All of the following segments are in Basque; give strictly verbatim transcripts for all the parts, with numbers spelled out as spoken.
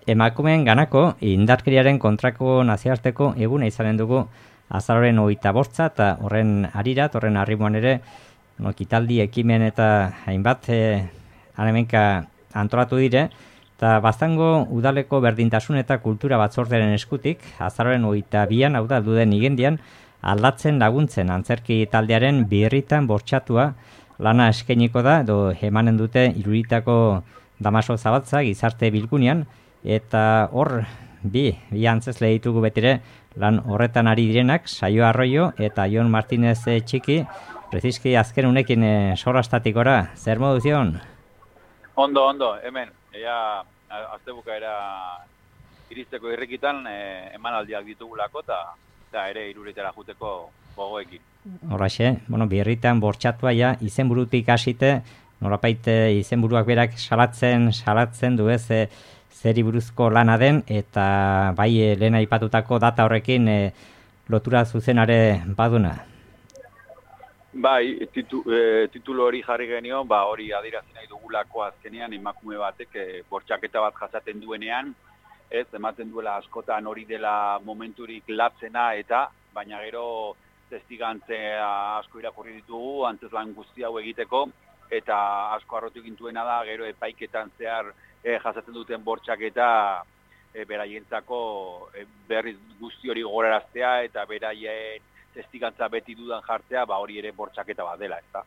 emakumeen ganako indarkeriaren kontrako nazioarteko eguna izanen dugu azaroren hogeita bosta eta horren harirat, horren arrimoan ere, no, kitaldi, ekimen eta hainbat e, hemenka antolatu dire, eta Baztango udaleko berdintasun eta kultura batzordearen eskutik, azaroren hogeita bian, hau da, duden igendian, aldatzen laguntzen antzerki taldearen birritan bortxatua lana eskainiko da, edo emanen dute Iruritako Damaso Zabaltza gizarte bilgunean, eta hor bi, bi antzesle ditugu betire lan horretan ari direnak, Saio Arroyo eta Jon Martinez Txiki, preziski azken unekin e, sorrastatikora, zer modu zion? Ondo, ondo, hemen, ea azte bukaera iristeko irrikitan e, emanaldiak ditugulako eta ere Iruritara juteko gogoekin. Horraxe, bueno, birritan bortxatua ja, izenburutik hasite, norapait izenburuak berak salatzen, salatzen du ez, e, zeri buruzko lana den, eta bai e, lehen aipatutako data horrekin e, lotura zuzenare baduna. Bai, titu, e, titulu hori jarri genio, ba hori adirazi nahi dugulako azkenean emakume batek e, bortxaketa bat jasaten duenean, ez, ematen duela askotan hori dela momenturik latzena eta, baina gero testigantzea asko irakurri ditugu, antzeslan guzti hau egiteko, eta asko harrotu egintuena da, gero epaiketan zehar e, jasaten duten bortxaketa e, beraientzako e, berriz guzti hori goraraztea eta beraien testigantza beti dudan jartzea, ba hori ere bortxaketa bat dela, ezta.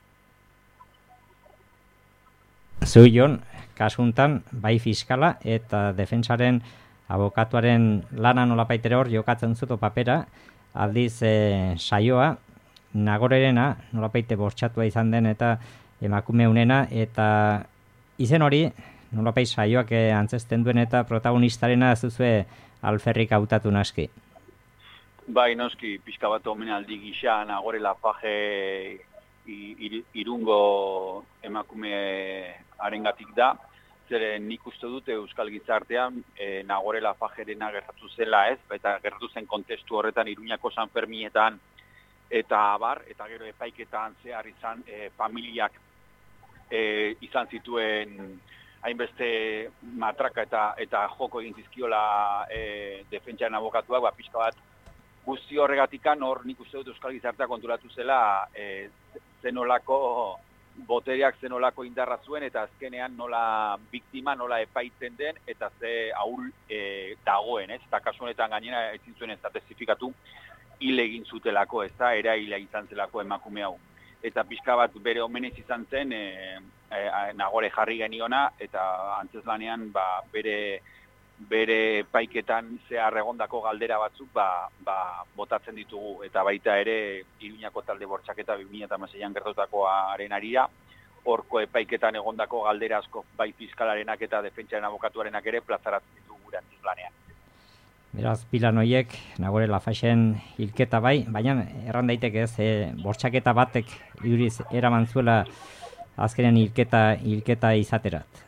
Zu, Jon, kasuntan, bai fiskala eta defentsaren abokatuaren lana nolapaitere hor jokatzen zuto papera, aldiz e, saioa, Nagorerena, nolapaite bortxatua izan den eta emakume unena, eta izen hori, nolapait saioak e, antzesten duen eta protagonistarena zuzue alferrik hautatu naski. Bai, noski, pixka bat omenaldi gisa, Nagore Lafaje ir, irungo emakume arengatik da, zeren nik uste dute Euskal Gizartean e, Nagore Lafajerena gertatu zela ez, eta gertatu zen kontestu horretan Iruñako San Fermietan eta abar, eta gero epaiketan zehar izan e, familiak e, izan zituen hainbeste matraka eta, eta joko egin zizkiola e, defentsaren abokatuak, ba, pixka bat guzti horregatikan hor nik uste dut Euskal Gizartea konturatu zela e, zenolako botereak zenolako indarra zuen eta azkenean nola biktima, nola epaitzen den eta ze ahul e, dagoen, ez? Eta kasu honetan gainera ezin zuen ez da testifikatu hil egin zutelako, ez da, eraila izan zelako emakume hau. Eta pixka bat bere omenez izan zen e, e, Nagore jarri geniona eta antzeslanean ba, bere bere paiketan zehar egondako galdera batzuk ba, ba, botatzen ditugu, eta baita ere Iruñako talde bortxaketa bi mila hamaseian gertatutakoaren harira, horko epaiketan egondako galdera asko bai fiskalarenak eta defentsaren abokatuarenak ere plazaratzen ditugu gure antzeslanean. Beraz, pilan horiek, Nagore Lafaxen hilketa bai, baina erran daiteke ez, e, bortxaketa batek iduriz eraman zuela azkenen hilketa, hilketa izaterat.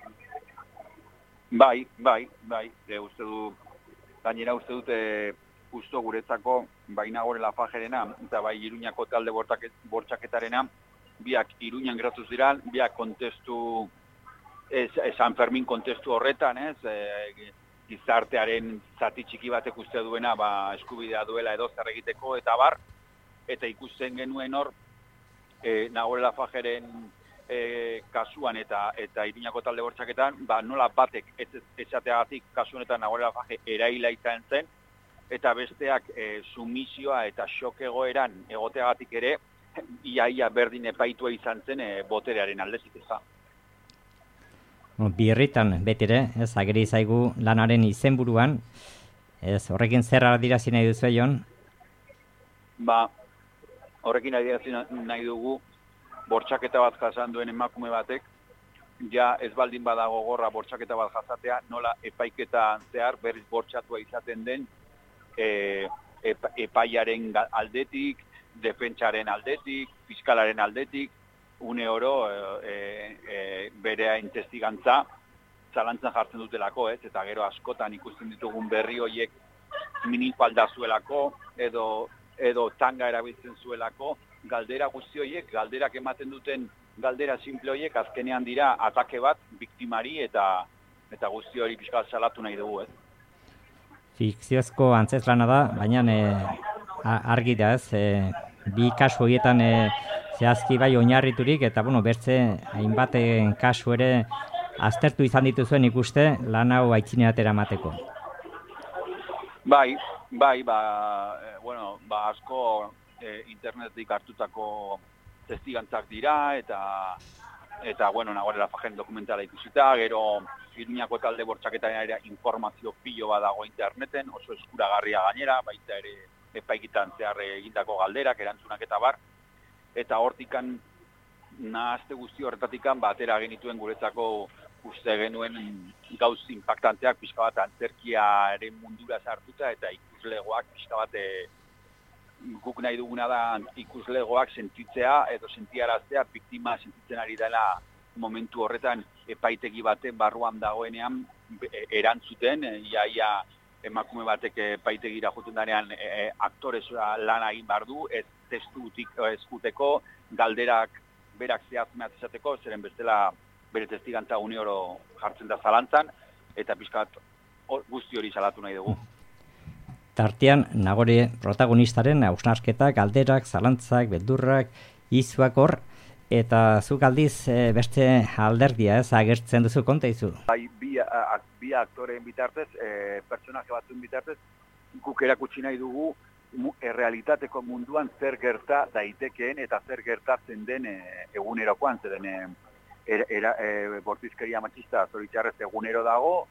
Bai, bai, bai, e, uste du, gainera uste dute justo guretzako bai Nagore Lafajerena eta bai Iruñako talde bortxaketarena, biak Iruñan gertatu ziren, biak kontestu, e, San Fermin kontestu horretan, ez, e, gizartearen zati txiki batek uste duena ba, eskubidea duela edo zer egiteko eta bar, eta ikusten genuen hor, e, Nagore Lafajeren E, kasuan eta eta Iruñako talde bortxaketan, ba, nola batek ez esateagatik kasu honetan Nagore Lafaje eraila izan zen, eta besteak e, sumisioa eta xok egoeran egoteagatik ere, iaia berdin epaitua izan zen e, boterearen aldezik eza. Birritan betire, ez ageri zaigu lanaren izenburuan, ez horrekin zer adirazi nahi duzu, Jon? Ba, horrekin adirazi nahi dugu, bortxaketa bat jasan duen emakume batek, ja ez baldin badago gorra bortxaketa bat jasatea, nola epaiketa zehar berriz bortxatua izaten den e, epa, epaiaren aldetik, defentsaren aldetik, fiskalaren aldetik, une oro e, e, bere testigantza zalantzan jartzen dutelako, ez? Eta gero askotan ikusten ditugun berri horiek minifalda zuelako, edo, edo tanga erabiltzen zuelako, galdera guzti horiek, galderak ematen duten galdera simple horiek, azkenean dira atake bat biktimari eta eta guzti hori pixka bat salatu nahi dugu, ez? Fikziozko antzeslana da, baina e, argi da ez, e, bi kasu horietan e, zehazki bai oinarriturik, eta bueno, bertze hainbat kasu ere aztertu izan dituzuen ikuste lan hau aitzineratera emateko. Bai, bai, ba, e, bueno, ba, asko e, internetik hartutako testigantzak dira, eta eta, bueno, nagorela fajen dokumentala ikusita, gero Iruñako talde bortxaketaren ere informazio pilo bat dago interneten, oso eskuragarria gainera, baita ere epaikitan zehar egindako galderak, erantzunak eta bar, eta hortikan nahazte guzti horretatikan batera genituen guretzako uste genuen gauz impactanteak pixka bat antzerkiaren mundura sartuta eta ikuslegoak pixka bat e, guk nahi duguna da ikuslegoak sentitzea edo sentiaraztea biktima sentitzen ari dela momentu horretan epaitegi baten barruan dagoenean erantzuten, iaia emakume batek epaitegira juten danean e, aktorezua lan egin behar du, ez testutik eskuteko, galderak berak zehazmeat izateko, zeren bestela bere testigantza une oro jartzen da zalantzan, eta pixkat guzti hori salatu nahi dugu. Tartean, Nagore protagonistaren hausnarketak, galderak, zalantzak, beldurrak, izuak hor, eta zuk aldiz e, beste alderdia ez agertzen duzu, konta izu? Bai, bi, a, bi aktoreen bitartez, e, pertsonaje batzuen bitartez, guk erakutsi nahi dugu mu, errealitateko munduan zer gerta daitekeen eta zer gertatzen den e, egunerokoan, zeren e, er, era, e, bortizkeria matxista zoritxarrez egunero dago,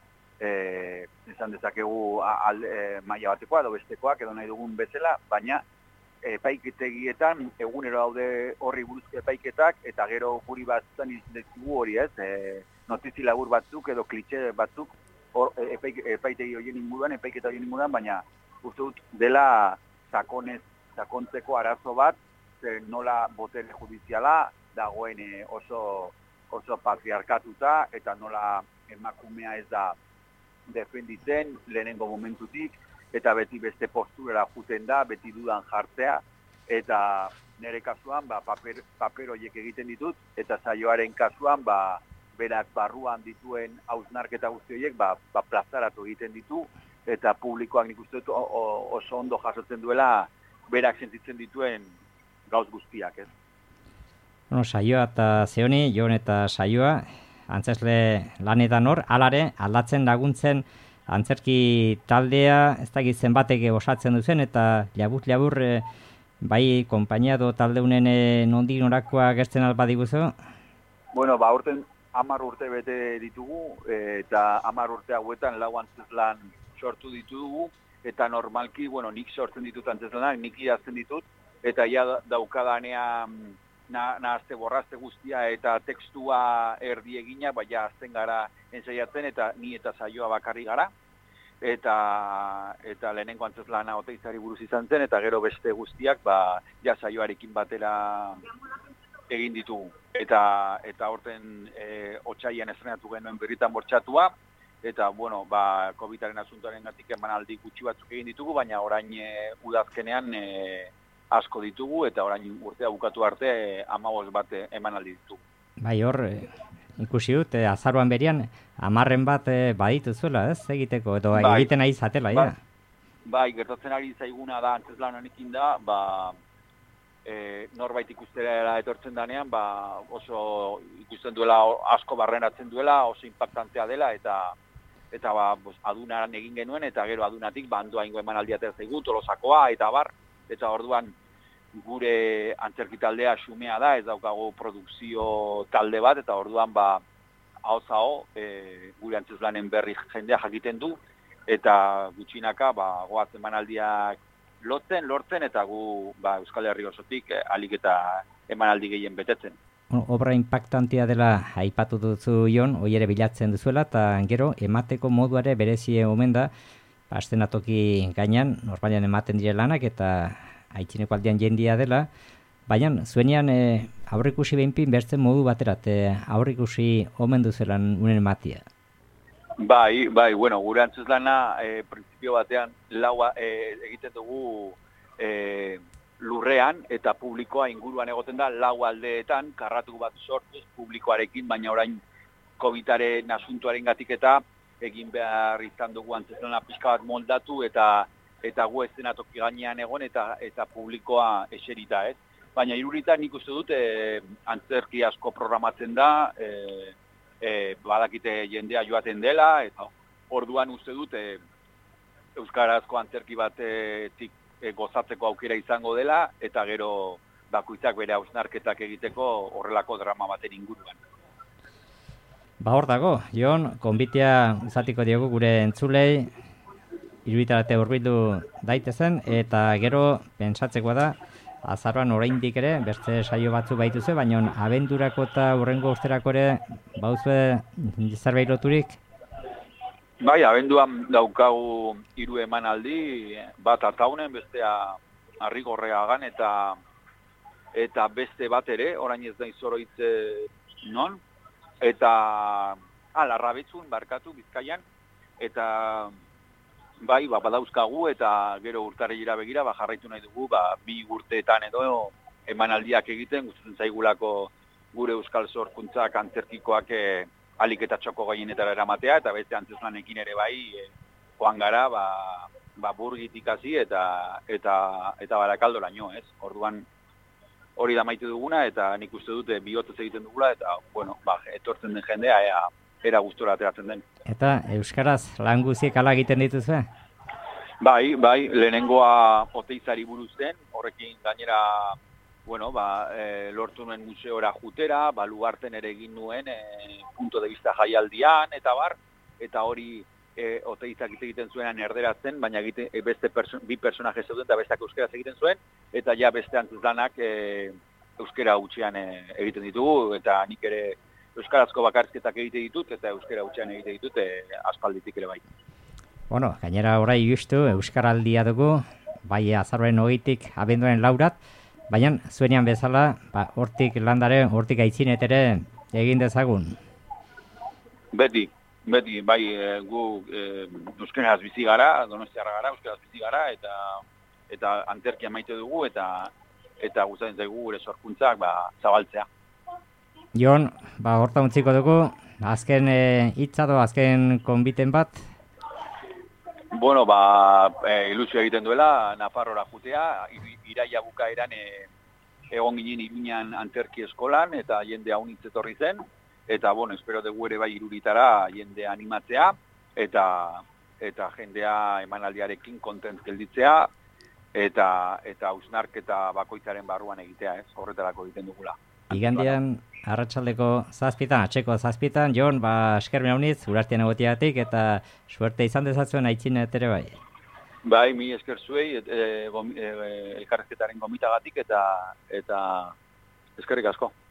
e, esan dezakegu al, e, maila batekoa edo bestekoak edo nahi dugun bezala, baina epaikitegietan egunero daude horri buruzko epaiketak, eta gero guri batzan izdekigu hori ez, e, notizi labur batzuk edo klitxe batzuk or, epaik, epaitegi horien inguruan, epaiketa horien inguruan, baina uste dut dela sakonez, sakontzeko arazo bat, nola botere judiziala dagoen e, oso, oso patriarkatuta, eta nola emakumea ez da defenditzen lehenengo momentutik, eta beti beste posturera juten da, beti dudan jartzea, eta nire kasuan ba, paper, paper horiek egiten ditut, eta saioaren kasuan ba, berak barruan dituen hausnarketa guzti horiek ba, ba, plazaratu egiten ditu, eta publikoak nik uste dut oso ondo jasotzen duela berak sentitzen dituen gauz guztiak, ez? Bueno, saioa eta zeoni, Jon eta saioa, antzesle lanetan hor, alare aldatzen laguntzen antzerki taldea, ez dakit zenbatek osatzen duzen, eta labur-labur e, bai konpainia do taldeunen e, nondik norakoa gertzen alba diguzu? Bueno, ba, urten hamar urte bete ditugu, e, eta hamar urte hauetan lau antzeslan sortu ditugu, eta normalki, bueno, nik sortzen ditut antzeslanak, nik idazten ditut, eta ja daukadanean nahazte borrazte guztia eta tekstua erdi egina, baina azten gara ensaiatzen, eta ni eta saioa bakarri gara, eta eta lehenengo antzeslana Oteizari buruz izan zen, eta gero beste guztiak ba, ja saioarekin batera egin ditugu. Eta eta horten e, otsailean estrenatu genuen Birritan Bortxatua, eta bueno, ba, COVIDaren asuntoaren gatik emanaldi gutxi batzuk egin ditugu, baina orain e, udazkenean e, asko ditugu, eta orain urtea bukatu arte e, hamabost bat emanaldi ditugu. Bai, hor, e, ikusi dut, e, azaroan berian, hamarren bat e, badituzuela, ez, egiteko, edo bai, egiten ari zatela, bai, ja? Bai, gertatzen ari zaiguna da, antzeslan honekin da, ba, e, norbait ikustera etortzen danean, ba, oso ikusten duela, asko barrenatzen duela, oso impactantea dela, eta eta ba, bos, adunaran egin genuen, eta gero adunatik, ba, handoa ingo emanaldia zaigu, Tolosakoa, eta bar, eta orduan, gure antzerki taldea xumea da, ez daukagu produkzio talde bat, eta orduan ba hau-zao e, gure antzeslanen berri jendea jakiten du, eta gutxinaka ba, goaz emanaldiak lotzen, lortzen, eta gu ba, Euskal Herri osotik e, alik eta emanaldi gehien betetzen. Obra impactantea dela aipatu duzu Jon, hoi ere bilatzen duzuela, eta gero emateko moduare berezie omen da, astenatoki gainan, normalian ematen dire lanak, eta aitzineko aldean jendia dela, baina zuenean e, aurrikusi behinpin bertzen modu baterat, e, aurrikusi omen duzelan unen ematia. Bai, bai, bueno, gure antzeslana e, prinsipio batean laua e, egiten dugu e, lurrean, eta publikoa inguruan egoten da lau aldeetan, karratu bat sortuz publikoarekin, baina orain COVIDaren asuntuaren gatik eta egin behar izan dugu antzezlana pixka bat moldatu eta eta gu eszenatoki gainean egon eta eta publikoa eserita, ez? Baina irurita nik uste dut e, antzerki asko programatzen da, e, e, badakite jendea joaten dela, eta orduan uste dut e, euskarazko antzerki batetik e, gozatzeko aukera izango dela, eta gero bakoitzak bere hausnarketak egiteko horrelako drama baten inguruan. Ba hor dago, Jon, konbitea uzatiko diogu gure entzulei, iruditarate hurbildu daitezen, eta gero pentsatzekoa da, azaroan oraindik ere, beste saio batzu baituze, baina abendurako eta hurrengo usterako ere, bauzue zerbait loturik? Bai, abenduan daukagu hiru emanaldi, bat Ataunen, bestea Arrigorriagan, eta eta beste bat ere, orain ez da izoroitze non, eta Larrabetzun, barkatu, Bizkaian, eta bai, ba, badauzkagu eta gero urtarrilera begira, ba, jarraitu nahi dugu, ba, bi urteetan edo emanaldiak egiten, gustatzen zaigulako gure euskal sorkuntzak antzerkikoak e, alik eta txoko gaienetara eramatea, eta beste antzeslanekin ere bai, e, joan gara, ba, ba, burgitik hasi eta eta eta Barakaldoraino, ez? Orduan hori da maite duguna, eta nik uste dute bihotzez egiten dugula, eta, bueno, ba, etortzen den jendea, ea, era gustora ateratzen den. Eta euskaraz lan guziek ala egiten dituzue? Bai, bai, lehenengoa Oteizari buruz den, horrekin gainera, bueno, ba, e, lortu nuen museora jutera, ba, Lugarten ere egin nuen e, punto de vista jaialdian, eta bar, eta hori e, Oteizak egiten zuenan erderatzen, baina egite, e, beste perso bi personaje zeuden eta besteak euskeraz egiten zuen, eta ja beste antzezlanak e, euskera hutsean e, egiten ditugu, eta nik ere euskarazko bakarrizketak egite ditut, eta euskara hutsean egite ditut, e, aspalditik ere bai. Bueno, gainera orai justu, euskaraldia dugu, bai azaroaren hogeitik abenduaren laurat, baina zuenean bezala, ba, hortik landare, hortik aitzinet ere egin dezagun. Beti, beti, bai, e, gu e, euskaraz bizi gara, donostiarra gara, euskaraz bizi gara, eta eta antzerkia maite dugu, eta eta gustatzen zaigu gure sorkuntzak ba, zabaltzea. Jon, ba, horta untziko dugu, azken hitza do, azken konbiten bat? Bueno, ba, e, ilusio egiten duela, Nafarrora jutea, iraia bukaeran e, egon ginen Iruñan antzerki eskolan, eta jende haunitz etorri zen, eta, bueno, espero dugu ere bai iruritara jende animatzea, eta eta jendea emanaldiarekin kontent gelditzea, eta eta hausnarketa bakoitzaren barruan egitea, ez, horretarako egiten dugula. Igandean, arratsaldeko zazpitan, atxeko zazpitan, Jon, ba, eskermen haunitz, urartian egotiatik, eta suerte izan dezazuen aitzinet ere bai. Bai, mi esker zuei, e, e, e, elkarrezketaren gomitagatik, eta, eta eskerrik asko.